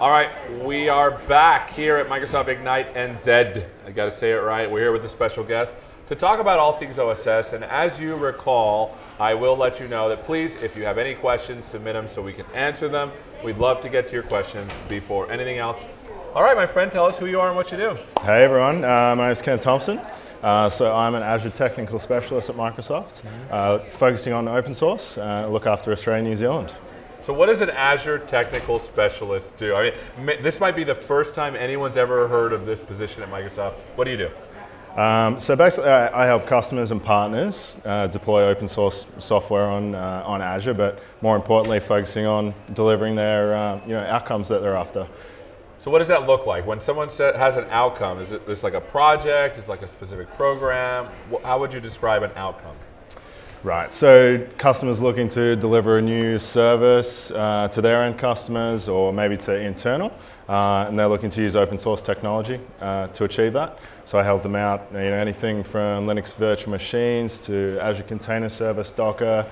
All right, we are back here at Microsoft Ignite NZ. I got to say it right. We're here with a special guest to talk about all things OSS. And as you recall, I will let you know that please, if you have any questions, submit them so we can answer them. We'd love to get to your questions before anything else. All right, my friend, tell us who you are and what you do. Hey everyone, my name is Ken Thompson. So I'm an Azure Technical Specialist at Microsoft, focusing on open source, look after Australia and New Zealand. So what does an Azure Technical Specialist do? I mean, this might be the first time anyone's ever heard of this position at Microsoft. What do you do? So basically, I help customers and partners deploy open source software on Azure, but more importantly, focusing on delivering their outcomes that they're after. So what does that look like? When someone has an outcome, is it this like a project? Is it like a specific program? How would you describe an outcome? Right, so customers looking to deliver a new service to their end customers or maybe to internal, and they're looking to use open source technology to achieve that. So I help them out, anything from Linux virtual machines to Azure Container Service, Docker,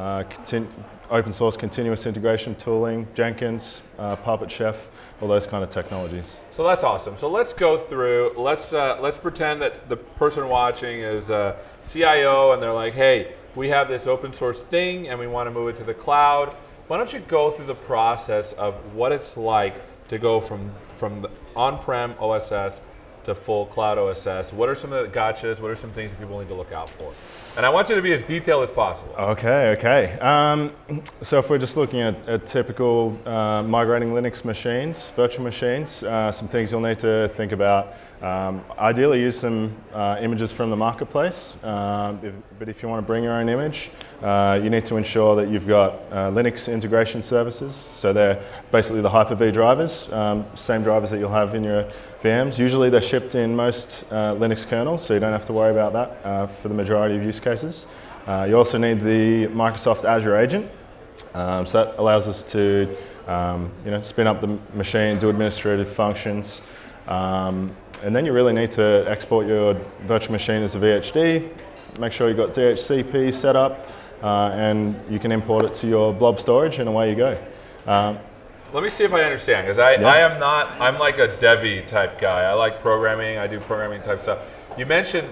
open source continuous integration tooling, Jenkins, Puppet Chef, all those kind of technologies. So that's awesome. So let's go through, let's pretend that the person watching is a CIO and they're like, hey, we have this open source thing and we want to move it to the cloud. Why don't you go through the process of what it's like to go from the on-prem OSS to full cloud OSS? What are some of the gotchas? What are some things that people need to look out for? And I want you to be as detailed as possible. Okay. So if we're just looking at typical migrating Linux machines, virtual machines, some things you'll need to think about. Ideally use some images from the marketplace, but if you want to bring your own image, you need to ensure that you've got Linux integration services. So they're basically the Hyper-V drivers, same drivers that you'll have in your VMs. Usually they're shipped in most Linux kernels, so you don't have to worry about that for the majority of use cases. You also need the Microsoft Azure Agent, so that allows us to spin up the machine, do administrative functions, and then you really need to export your virtual machine as a VHD, make sure you've got DHCP set up, and you can import it to your blob storage and away you go. Let me see if I understand, because I'm like a Devi type guy. I like programming, I do programming type stuff. You mentioned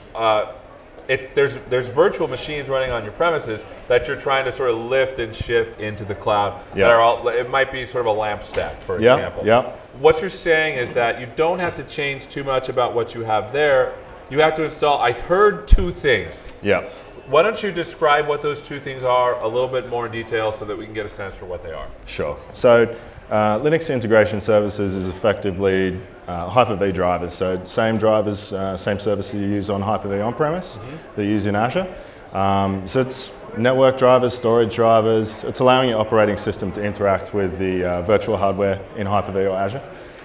there's virtual machines running on your premises that you're trying to sort of lift and shift into the cloud. Yeah. It might be sort of a LAMP stack, for example. Yeah. What you're saying is that you don't have to change too much about what you have there. You have to install, I heard two things. Yeah. Why don't you describe what those two things are a little bit more in detail so that we can get a sense for what they are? Sure. So Linux integration services is effectively Hyper-V drivers. So same drivers, same services you use on Hyper-V on-premise that you use in Azure. So it's network drivers, storage drivers. It's allowing your operating system to interact with the virtual hardware in Hyper-V or Azure.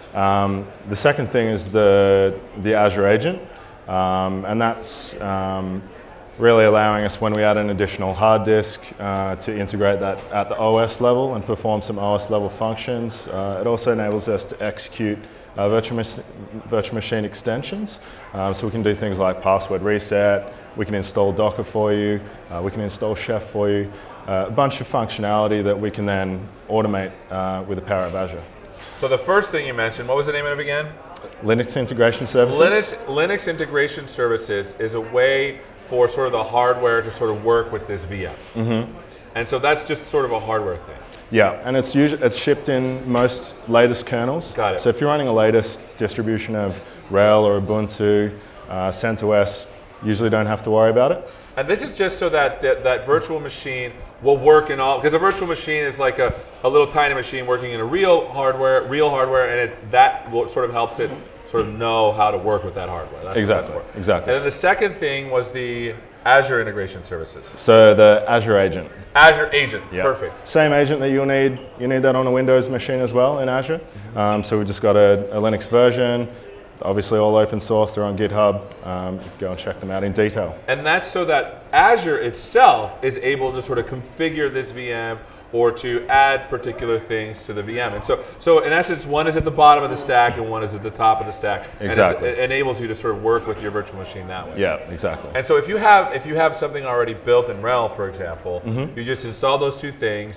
The second thing is the Azure Agent, and that's really allowing us, when we add an additional hard disk, to integrate that at the OS level and perform some OS level functions. It also enables us to execute virtual machine extensions. So we can do things like password reset, we can install Docker for you, we can install Chef for you, a bunch of functionality that we can then automate with the power of Azure. So the first thing you mentioned, what was the name of it again? Linux Integration Services. Linux Integration Services is a way for sort of the hardware to sort of work with this VM. Mm-hmm. And so that's just sort of a hardware thing. Yeah, and it's shipped in most latest kernels. Got it. So if you're running a latest distribution of RHEL or Ubuntu, CentOS, usually don't have to worry about it. And this is just so that that virtual machine will work in all, because a virtual machine is like a little tiny machine working in a real hardware, and that sort of helps it sort of know how to work with that hardware. That's exactly. And then the second thing was the Azure Integration Services. So the Azure Agent. Azure Agent, yep. Perfect. Same agent that you'll need. You need that on a Windows machine as well in Azure. Mm-hmm. So we just got a Linux version. Obviously all open source, they're on GitHub. Go and check them out in detail. And that's so that Azure itself is able to sort of configure this VM or to add particular things to the VM. And so in essence, one is at the bottom of the stack and one is at the top of the stack. Exactly. And it enables you to sort of work with your virtual machine that way. Yeah, exactly. And so if you have something already built in RHEL, for example, you just install those two things,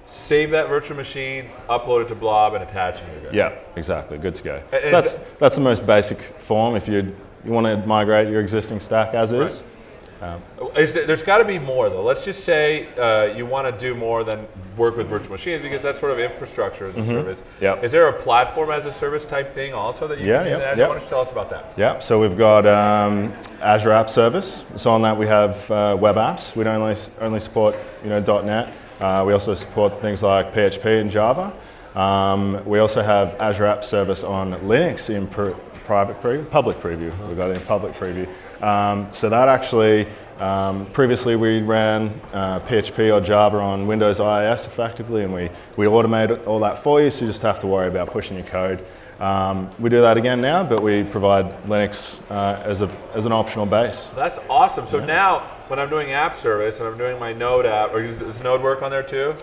save that virtual machine, upload it to Blob, and attach it. Yeah, exactly. Good to go. So that's the most basic form if you want to migrate your existing stack as is. There's got to be more though. Let's just say you want to do more than work with virtual machines because that's sort of infrastructure as a service. Yep. Is there a platform as a service type thing also that you can use in Azure? Why don't you tell us about that? Yeah, so we've got Azure App Service. So on that we have web apps. We don't only support .NET. We also support things like PHP and Java. We also have Azure App Service on Linux in public preview. We've got it in public preview. So that actually, previously we ran PHP or Java on Windows IIS effectively, and we automate all that for you, so you just have to worry about pushing your code. We do that again now, but we provide Linux as an optional base. That's awesome. So now, when I'm doing app service and I'm doing my Node app, or does Node work on there too?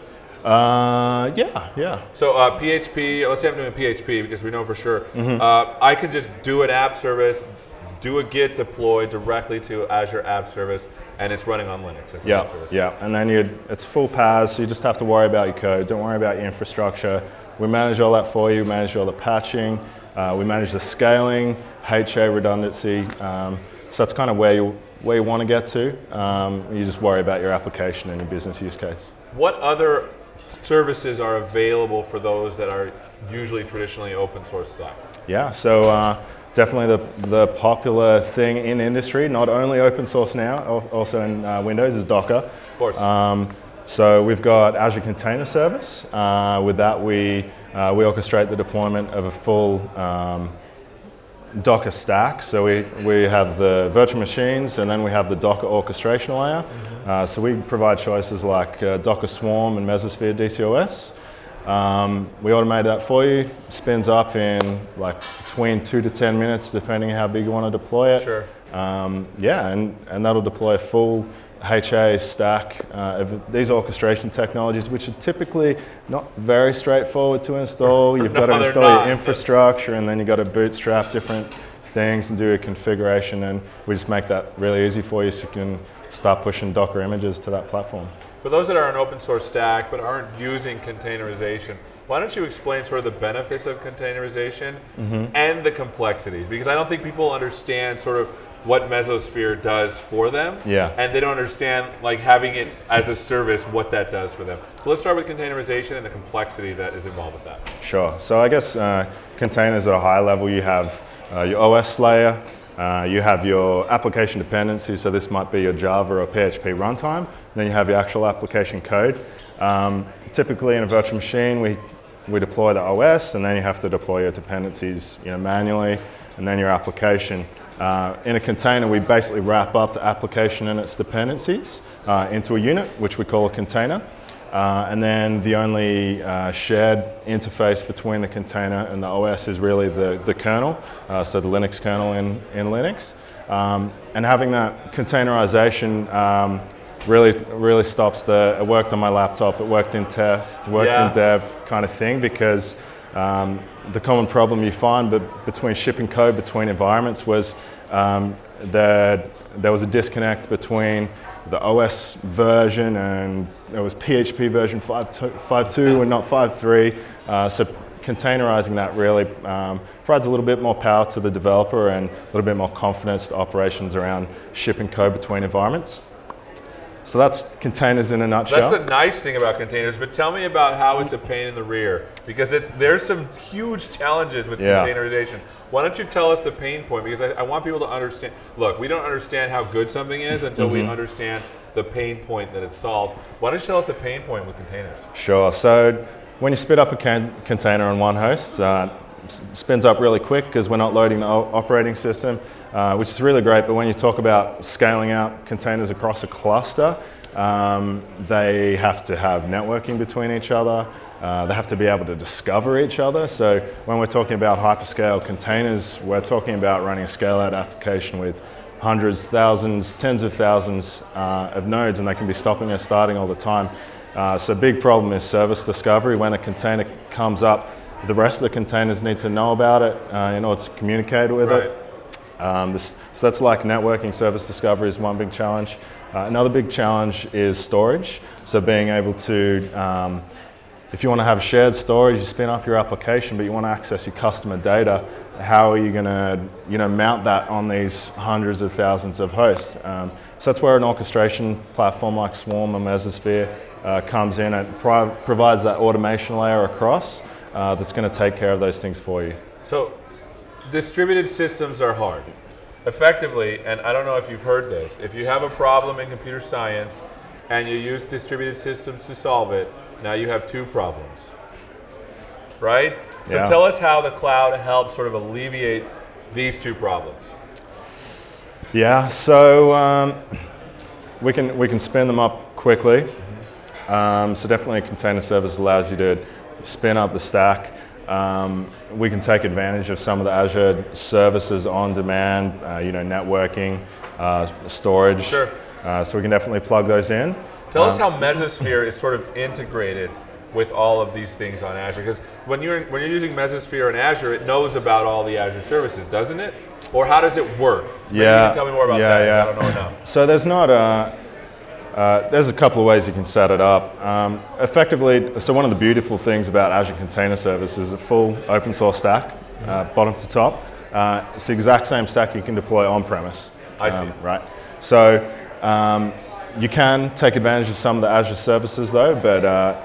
Yeah. So PHP, let's say I'm doing PHP because we know for sure. I could just do an app service, do a Git deploy directly to Azure App Service, and it's running on Linux as an app service. Yeah, and then it's full PaaS, so you just have to worry about your code. Don't worry about your infrastructure. We manage all that for you. We manage all the patching. We manage the scaling, HA redundancy. So that's kind of where you want to get to. You just worry about your application and your business use case. What other services are available for those that are usually traditionally open source stuff? Yeah, so definitely the popular thing in industry, not only open source now, also in Windows, is Docker. Of course. So we've got Azure Container Service. With that, we orchestrate the deployment of a full Docker stack. So we have the virtual machines, and then we have the Docker orchestration layer. So we provide choices like Docker Swarm and Mesosphere DCOS. We automate that for you. Spins up in like between 2 to 10 minutes, depending on how big you want to deploy it. Sure. And that'll deploy a full HA stack of these orchestration technologies, which are typically not very straightforward to install. You've got to install your infrastructure, and then you've got to bootstrap different things and do a configuration, and we just make that really easy for you so you can start pushing Docker images to that platform. For those that are an open source stack but aren't using containerization, why don't you explain sort of the benefits of containerization and the complexities? Because I don't think people understand sort of what Mesosphere does for them, and they don't understand like having it as a service, what that does for them. So let's start with containerization and the complexity that is involved with that. Sure. So I guess containers at a high level, you have your OS layer, you have your application dependencies, so this might be your Java or PHP runtime, and then you have your actual application code. Typically in a virtual machine, we deploy the OS, and then you have to deploy your dependencies manually, and then your application. In a container, we basically wrap up the application and its dependencies into a unit, which we call a container. And then the only shared interface between the container and the OS is really the kernel, so the Linux kernel in Linux. And having that containerization really stops it worked on my laptop, it worked in test, worked in dev kind of thing, because the common problem you find between shipping code between environments was that there was a disconnect between the OS version, and it was PHP version 5.2 and not 5.3. So containerizing that really provides a little bit more power to the developer and a little bit more confidence to operations around shipping code between environments. So that's containers in a nutshell. That's the nice thing about containers, but tell me about how it's a pain in the rear, because there's some huge challenges with containerization. Why don't you tell us the pain point, because I want people to understand. Look, we don't understand how good something is until we understand the pain point that it solves. Why don't you tell us the pain point with containers? Sure. So when you spit up a container on one host, spins up really quick because we're not loading the operating system, which is really great. But when you talk about scaling out containers across a cluster, they have to have networking between each other. They have to be able to discover each other. So when we're talking about hyperscale containers, we're talking about running a scale-out application with hundreds, thousands, tens of thousands of nodes, and they can be stopping and starting all the time. So big problem is service discovery. When a container comes up, the rest of the containers need to know about it in order to communicate with it. So that's like networking. Service discovery is one big challenge. Another big challenge is storage. So being able to if you want to have shared storage, you spin up your application, but you want to access your customer data, how are you going to mount that on these hundreds of thousands of hosts? So that's where an orchestration platform like Swarm or Mesosphere comes in and provides that automation layer across that's going to take care of those things for you. So distributed systems are hard. Effectively, and I don't know if you've heard this, if you have a problem in computer science and you use distributed systems to solve it, now you have two problems, right? So Yeah. tell us how the cloud helps sort of alleviate these two problems. Yeah, so we can spin them up quickly. So definitely a container service allows you to spin up the stack. We can take advantage of some of the Azure services on demand, networking, storage. Sure. So we can definitely plug those in. Tell us how Mesosphere is sort of integrated with all of these things on Azure. Because when you're using Mesosphere in Azure, it knows about all the Azure services, doesn't it? Or how does it work? Maybe you can tell me more about that. Yeah. I don't know enough. So there's a couple of ways you can set it up. Effectively, so one of the beautiful things about Azure Container Service is a full open source stack, bottom to top. It's the exact same stack you can deploy on-premise. I see. Right. So you can take advantage of some of the Azure services though, but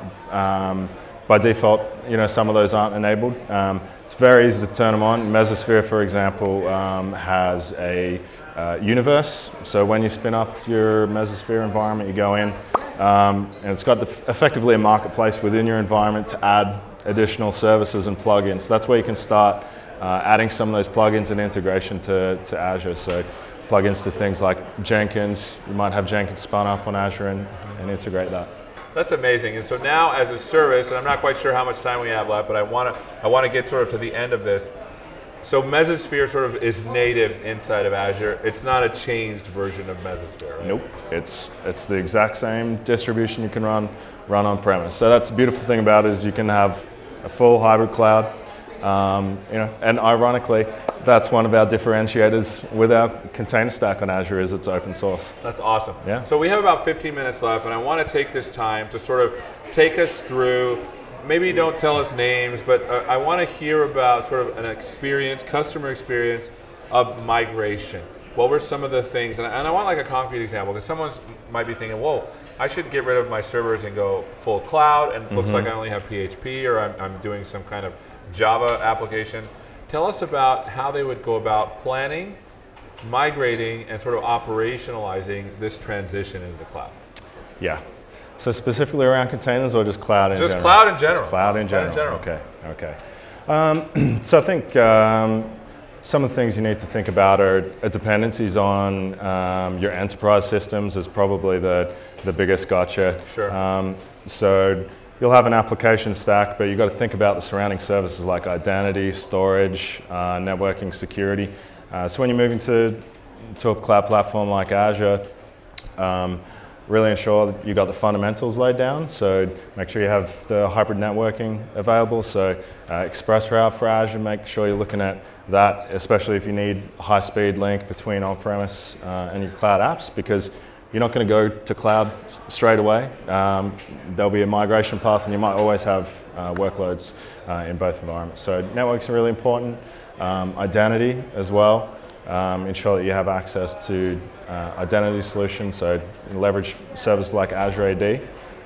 by default, some of those aren't enabled. It's very easy to turn them on. Mesosphere, for example, has a universe. So when you spin up your Mesosphere environment, you go in, and it's got effectively a marketplace within your environment to add additional services and plugins. So that's where you can start adding some of those plugins and integration to Azure. So plugins to things like Jenkins. You might have Jenkins spun up on Azure and integrate that. That's amazing. And so now as a service, and I'm not quite sure how much time we have left, but I want to get sort of to the end of this. So Mesosphere sort of is native inside of Azure. It's not a changed version of Mesosphere, right? Nope. It's the exact same distribution you can run on premise. So that's the beautiful thing about it is you can have a full hybrid cloud. And ironically, that's one of our differentiators with our container stack on Azure is it's open source. That's awesome. Yeah. So we have about 15 minutes left, and I want to take this time to sort of take us through, maybe don't tell us names, but I want to hear about sort of an experience, customer experience of migration. What were some of the things, and I want like a concrete example, because someone might be thinking, whoa, I should get rid of my servers and go full cloud, and it looks like I only have PHP, or I'm doing some kind of Java application. Tell us about how they would go about planning, migrating, and sort of operationalizing this transition into the cloud. Yeah. So specifically around containers or just cloud in general? Just cloud in general. Just cloud in general. Okay. So I think some of the things you need to think about are dependencies on your enterprise systems is probably the biggest gotcha. Sure. So you'll have an application stack, but you've got to think about the surrounding services like identity, storage, networking, security. So when you're moving to a cloud platform like Azure, really ensure that you've got the fundamentals laid down. So make sure you have the hybrid networking available. So ExpressRoute for Azure, make sure you're looking at that, especially if you need a high-speed link between on-premise and your cloud apps, because you're not going to go to cloud straight away. There'll be a migration path, and you might always have workloads in both environments. So networks are really important. Identity as well. Ensure that you have access to identity solutions, so leverage services like Azure AD.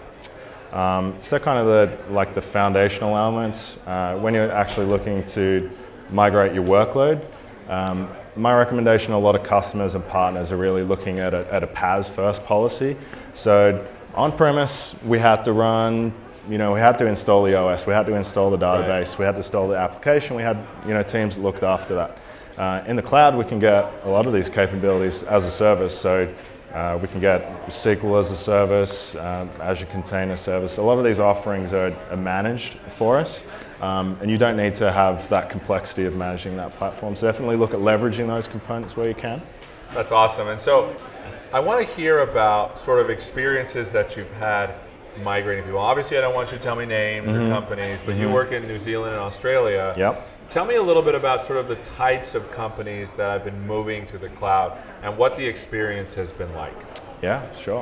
So they're kind of the foundational elements. When you're actually looking to migrate your workload, my recommendation, a lot of customers and partners are really looking at a PaaS first policy. So on-premise, we had to run, we had to install the OS, we had to install the database, we had to install the application, we had teams that looked after that. In the cloud, we can get a lot of these capabilities as a service. So we can get SQL as a service, Azure Container Service. A lot of these offerings are managed for us, and you don't need to have that complexity of managing that platform. So definitely look at leveraging those components where you can. That's awesome. And so I want to hear about sort of experiences that you've had migrating people. Obviously, I don't want you to tell me names or companies, but you work in New Zealand and Australia. Yep. Tell me a little bit about sort of the types of companies that have been moving to the cloud and what the experience has been like. Yeah, sure.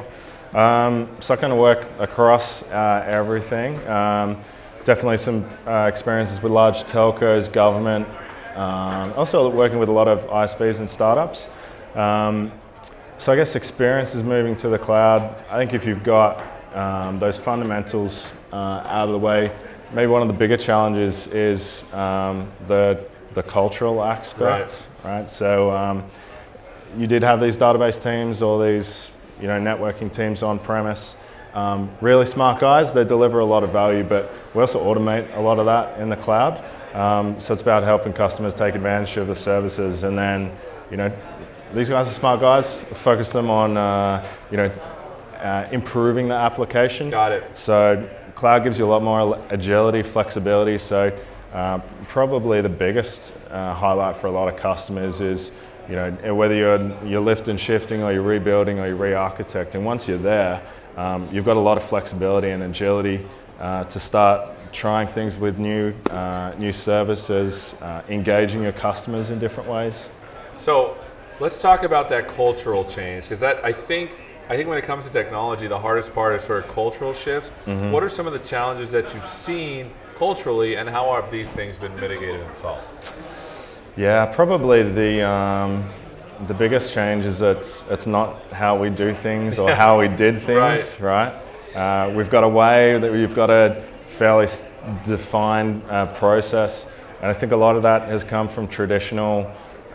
So I kind of work across everything. Definitely some experiences with large telcos, government, also working with a lot of ISVs and startups. So I guess experience is moving to the cloud. I think if you've got those fundamentals out of the way, maybe one of the bigger challenges is the cultural aspect, right? So you did have these database teams or these networking teams on premise. Really smart guys, they deliver a lot of value, but we also automate a lot of that in the cloud. So it's about helping customers take advantage of the services, and then these guys are smart guys. Focus them on improving the application. Got it. So cloud gives you a lot more agility, flexibility. So probably the biggest highlight for a lot of customers is whether you're lift and shifting or you're rebuilding or you're re-architecting. Once you're there, you've got a lot of flexibility and agility to start trying things with new services, engaging your customers in different ways. So let's talk about that cultural change, because I think when it comes to technology, the hardest part is sort of cultural shifts. Mm-hmm. What are some of the challenges that you've seen culturally, and how have these things been mitigated and solved? Yeah, probably the biggest change is that it's not how we do things or how we did things, right? We've got a way that we've got a fairly defined process, and I think a lot of that has come from traditional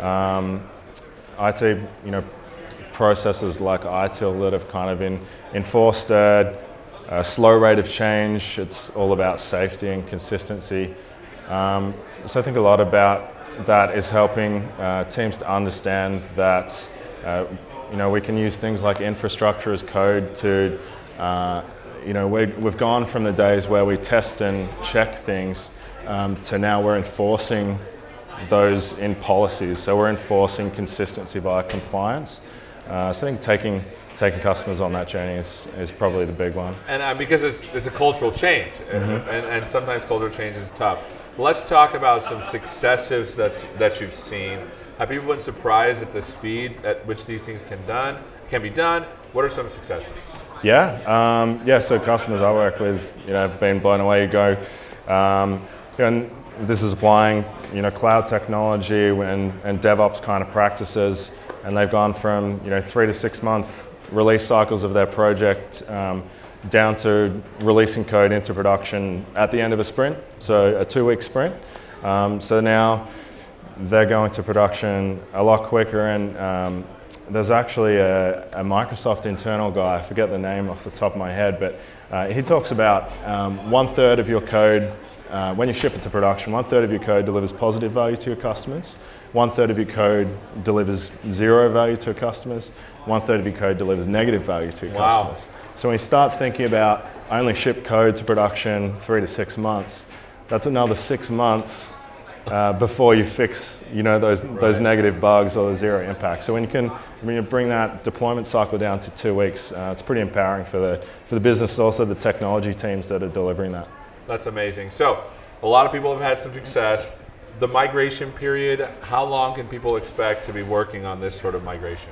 IT, processes like ITIL that have kind of enforced a slow rate of change. It's all about safety and consistency. So I think a lot about that is helping teams to understand that we can use things like infrastructure as code to we've gone from the days where we test and check things to now we're enforcing those in policies. So we're enforcing consistency via compliance. So I think taking customers on that journey is probably the big one. And because it's a cultural change, mm-hmm. and sometimes cultural change is tough. Let's talk about some successes that you've seen. Have people been surprised at the speed at which these things can be done? What are some successes? Yeah. So customers I work with, have been blown away. And this is applying, cloud technology and DevOps kind of practices, and they've gone from 3 to 6 month release cycles of their project down to releasing code into production at the end of a sprint, so a 2-week sprint. So now they're going to production a lot quicker, and there's actually a Microsoft internal guy, I forget the name off the top of my head, but he talks about 1/3 of your code, when you ship it to production, 1/3 of your code delivers positive value to your customers, 1/3 of your code delivers zero value to your customers, 1/3 of your code delivers negative value to your customers. So when you start thinking about I only ship code to production 3 to 6 months, that's another 6 months before you fix those negative bugs or the zero impact. So when you bring that deployment cycle down to 2 weeks, it's pretty empowering for the business, also the technology teams that are delivering that. That's amazing. So a lot of people have had some success. The migration period, how long can people expect to be working on this sort of migration?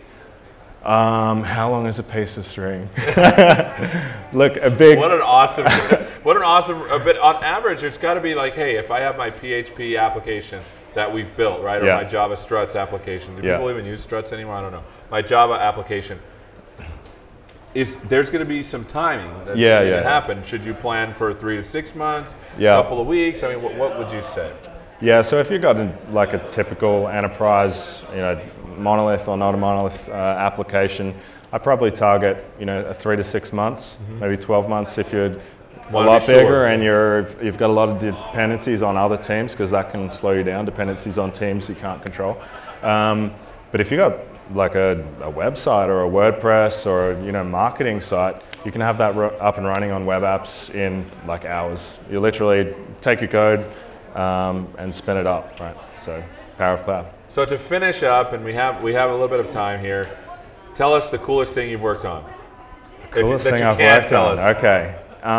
How long is a piece of string? Look, What an awesome, but on average, it's got to be like, hey, if I have my PHP application that we've built, right, or my Java Struts application. Do people even use Struts anymore? I don't know. My Java application. There's going to be some timing that's going to happen. Should you plan for 3 to 6 months, a couple of weeks? I mean, what would you say? Yeah, so if you've got a typical enterprise, monolith or not a monolith application, I probably target a 3 to 6 months, mm-hmm. maybe 12 months if you're a lot bigger and you've got a lot of dependencies on other teams, because that can slow you down. Dependencies on teams you can't control. But if you got like a website or a WordPress or marketing site, you can have that up and running on web apps in like hours. You literally take your code and spin it up, right? So power of cloud. So to finish up, and we have a little bit of time here, tell us the coolest thing you've worked on. Coolest thing I've worked on. Okay.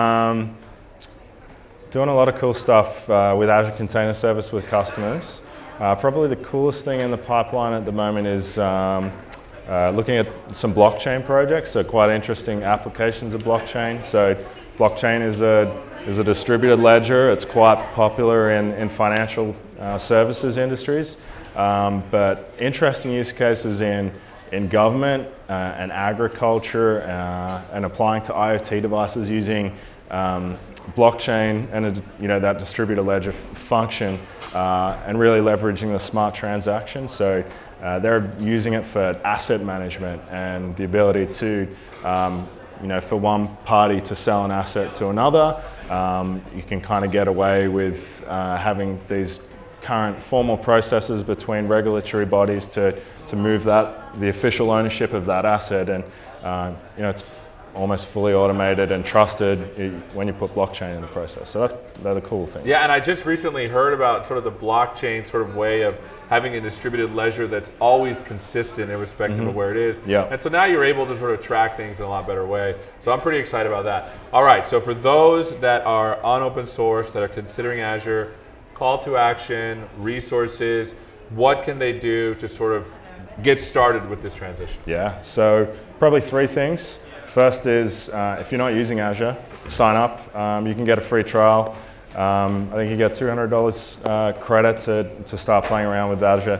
Doing a lot of cool stuff with Azure Container Service with customers. Probably the coolest thing in the pipeline at the moment is looking at some blockchain projects, so quite interesting applications of blockchain. So blockchain is a distributed ledger. It's quite popular in financial services industries, but interesting use cases in government and agriculture and applying to IoT devices using blockchain and that distributed ledger function and really leveraging the smart transaction. So they're using it for asset management and the ability to for one party to sell an asset to another. You can kind of get away with having these current formal processes between regulatory bodies to move the official ownership of that asset, and it's almost fully automated and trusted when you put blockchain in the process. So they're the cool things. Yeah, and I just recently heard about sort of the blockchain sort of way of having a distributed ledger that's always consistent irrespective of where it is. Yeah. And so now you're able to sort of track things in a lot better way. So I'm pretty excited about that. All right, so for those that are on open source, that are considering Azure, call to action, resources, what can they do to sort of get started with this transition? Yeah, so probably three things. First is, if you're not using Azure, sign up. You can get a free trial. I think you get $200 credit to start playing around with Azure.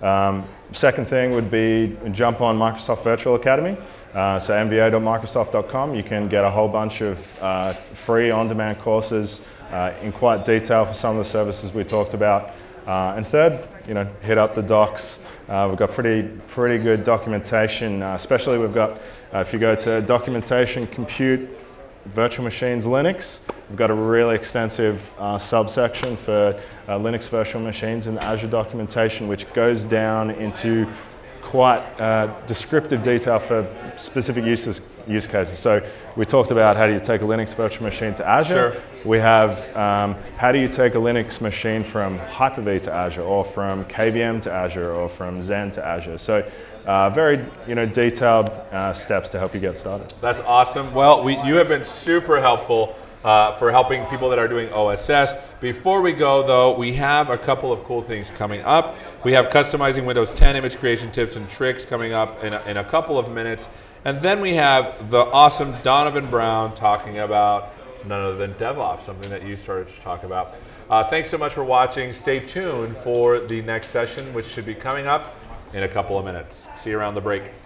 Second thing would be jump on Microsoft Virtual Academy. So mva.microsoft.com. You can get a whole bunch of free on-demand courses in quite detail for some of the services we talked about. And third, hit up the docs. We've got pretty good documentation, especially we've got, if you go to documentation, compute, virtual machines, Linux, we've got a really extensive subsection for Linux virtual machines in the Azure documentation, which goes down into quite descriptive detail for specific use cases. So we talked about how do you take a Linux virtual machine to Azure. Sure. We have how do you take a Linux machine from Hyper-V to Azure, or from KVM to Azure, or from Xen to Azure. So very detailed steps to help you get started. That's awesome. Well, you have been super helpful for helping people that are doing OSS. Before we go, though, we have a couple of cool things coming up. We have customizing Windows 10 image creation tips and tricks coming up in a couple of minutes. And then we have the awesome Donovan Brown talking about none other than DevOps, something that you started to talk about. Thanks so much for watching. Stay tuned for the next session, which should be coming up in a couple of minutes. See you around the break.